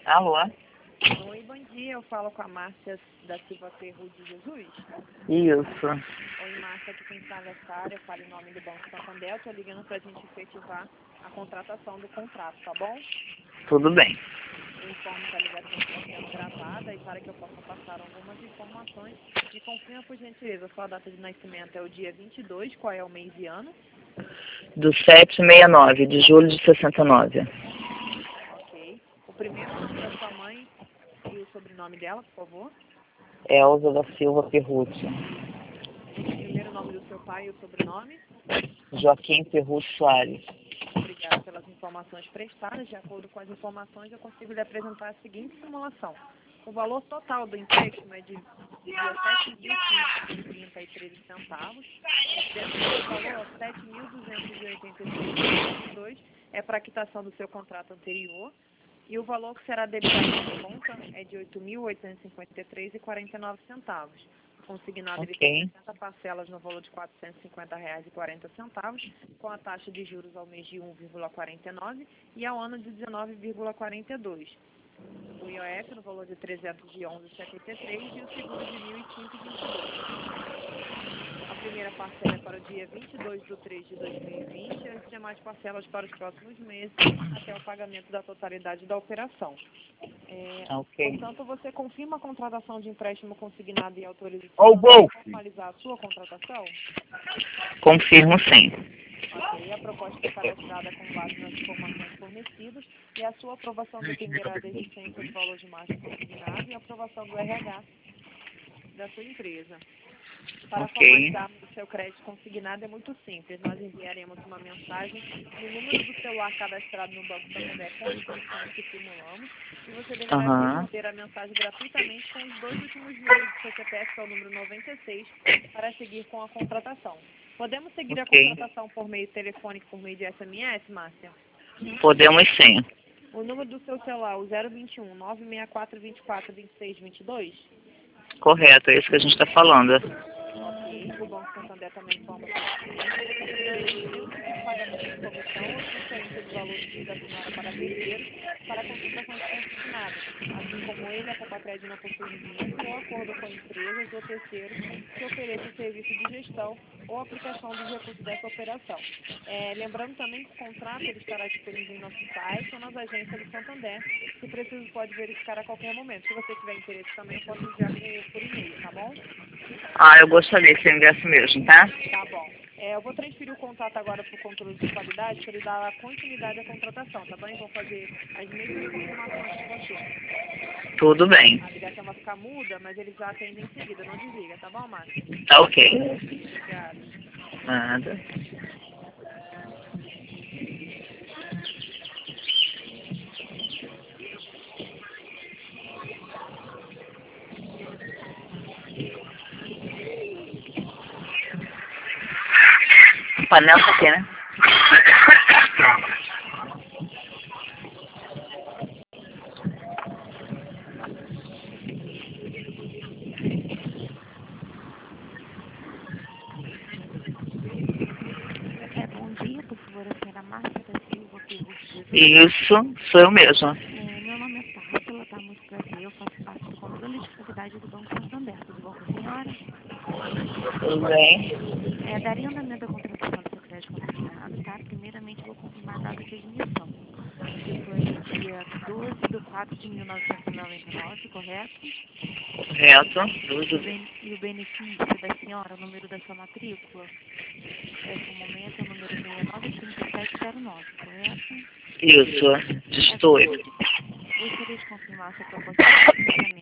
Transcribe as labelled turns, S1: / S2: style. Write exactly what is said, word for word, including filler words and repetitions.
S1: Alô?
S2: Oi, bom dia. Eu falo com a Márcia da Silva Perru de Jesus.
S1: Isso.
S2: Oi, Márcia, aqui quem fala é Sara, eu falo em nome do Banco Santander. Eu estou ligando para a gente efetivar a contratação do contrato, tá bom?
S1: Tudo bem.
S2: Eu informo que a ligação está sendo gravada e para que eu possa passar algumas informações, me confirma, por gentileza, sua data de nascimento é o dia vinte e dois, qual é o mês e ano?
S1: Do sete sessenta e nove, de julho de sessenta e nove.
S2: Ok. O primeiro nome da sua mãe e o sobrenome dela, por favor?
S1: Elza da Silva Perrucci.
S2: O primeiro nome do seu pai e o sobrenome?
S1: Joaquim Perrucci Soares.
S2: Obrigada pelas informações prestadas. De acordo com as informações, eu consigo lhe apresentar a seguinte simulação. O valor total do empréstimo é de dezessete mil quinhentos e trinta e três centavos. Dentro desse valor, sete mil duzentos e oitenta e seis vírgula vinte e dois é para a quitação do seu contrato anterior. E o valor que será debitado na conta é de oito mil oitocentos e cinquenta e três reais e quarenta e nove centavos. O consignado ele tem
S1: Ok.
S2: sessenta parcelas no valor de quatrocentos e cinquenta reais e quarenta centavos, com a taxa de juros ao mês de um vírgula quarenta e nove e ao ano de dezenove vírgula quarenta e dois. O I O F no valor de trezentos e onze vírgula setenta e três e o seguro de mil e cinco vírgula vinte e dois. A primeira parcela é para o dia vinte e dois de três de dois mil e vinte e as demais parcelas para os próximos meses, até o pagamento da totalidade da operação. É,
S1: Ok.
S2: portanto, você confirma a contratação de empréstimo consignado e autoriza
S1: Oh,
S2: para
S1: oh.
S2: formalizar a sua contratação?
S1: Confirmo sim.
S2: Ok, a proposta ficará estrada com base nas informações fornecidas e a sua aprovação dependerá da existência do valor de margem consignado e a aprovação do R H da sua empresa. Para
S1: Ok.
S2: formalizarmos o seu crédito consignado é muito simples. Nós enviaremos uma mensagem no número do celular cadastrado no Banco Santander com as condições que simulamos e você deverá
S1: Aham.
S2: responder a mensagem gratuitamente com os dois últimos números do seu C P F, que é o número noventa e seis, para seguir com a contratação. Podemos seguir a
S1: Ok.
S2: contratação por meio telefônico, por meio de S M S, Márcia?
S1: Podemos sim.
S2: O número do seu celular, o zero vinte e um, nove seis quatro, dois quatro, dois seis, dois dois?
S1: Correto, é isso que a gente está falando.
S2: Ok. O Banco Santander também informa que você poderá exigir nenhum tipo de pagamento de comissão ou transferência de valor do filho da senhora para terceiros para a contratação de consignado. Assim como ele, a Copacred não possui vínculo ou acordo com empresas ou terceiros que ofereçam serviço de gestão ou aplicação dos recursos dessa operação. É, lembrando também que o contrato ele estará disponível em nosso site ou nas agências do Santander. Se preciso, pode verificar a qualquer momento. Se você tiver interesse também, eu posso enviar por, por e-mail, tá bom?
S1: Ah, eu gostaria que você enviasse mesmo, tá?
S2: Tá bom. É, eu vou transferir o contato agora para o controle de qualidade para ele dar continuidade à contratação, tá bom? E vou fazer as mesmas confirmações com você.
S1: Tudo bem.
S2: A ligação vai ficar muda, mas eles já atendem em seguida. Não desliga, tá bom, Márcia?
S1: Tá ok.
S2: Obrigada.
S1: Nada. Panela tá aqui, né?
S3: É, bom dia, por favor, a senhora Márcia da Silva Perru de Jesus.
S1: Isso, sou eu mesma.
S3: É, meu nome é Társila, tá? Muito prazer, eu faço parte do controle de qualidade do Banco Santander. Tudo bom com a senhora?
S1: Tudo bem?
S3: É, daria andamento à contratação do seu crédito consignado, tá? Primeiramente, vou confirmar a data de admissão, que foi no dia doze de quatro de mil novecentos e noventa e nove, correto?
S1: Correto.
S3: E
S1: Tudo
S3: o,
S1: bem.
S3: ben- e o benefício da senhora, o número da sua matrícula, é, no momento, é o número seis nove cinco sete zero nove, correto?
S1: Isso,
S3: É,
S1: estou.
S3: gostaria de, gostaria de confirmar a sua proposta de financiamento.